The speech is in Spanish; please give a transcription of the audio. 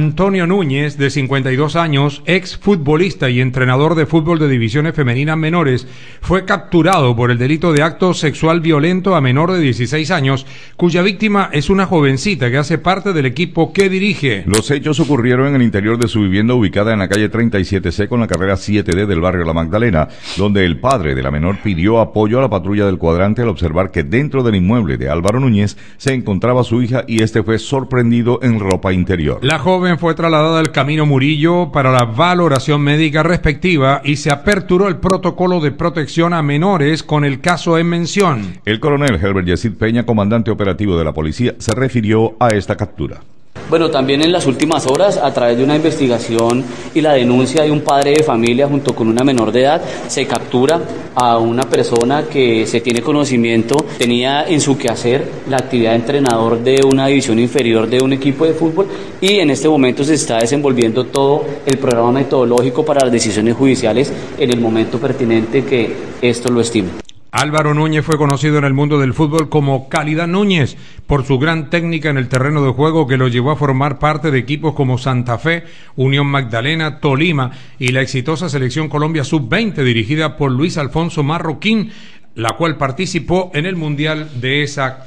Antonio Núñez, de 52 años, ex futbolista y entrenador de fútbol de divisiones femeninas menores, fue capturado por el delito de acto sexual violento a menor de 16 años, cuya víctima es una jovencita que hace parte del equipo que dirige. Los hechos ocurrieron en el interior de su vivienda ubicada en la calle 37C con la carrera 7D del barrio La Magdalena, donde el padre de la menor pidió apoyo a la patrulla del cuadrante al observar que dentro del inmueble de Álvaro Núñez se encontraba su hija y este fue sorprendido en ropa interior. La joven fue trasladada al Camino Murillo para la valoración médica respectiva y se aperturó el protocolo de protección a menores con el caso en mención. El coronel Herbert Yesid Peña, comandante operativo de la policía, se refirió a esta captura. Bueno, también en las últimas horas, a través de una investigación y la denuncia de un padre de familia junto con una menor de edad, se captura a una persona que se tiene conocimiento, tenía en su quehacer la actividad de entrenador de una división inferior de un equipo de fútbol y en este momento se está desenvolviendo todo el programa metodológico para las decisiones judiciales en el momento pertinente que esto lo estime. Álvaro Núñez fue conocido en el mundo del fútbol como Calidad Núñez por su gran técnica en el terreno de juego que lo llevó a formar parte de equipos como Santa Fe, Unión Magdalena, Tolima y la exitosa Selección Colombia Sub-20 dirigida por Luis Alfonso Marroquín, la cual participó en el Mundial de esa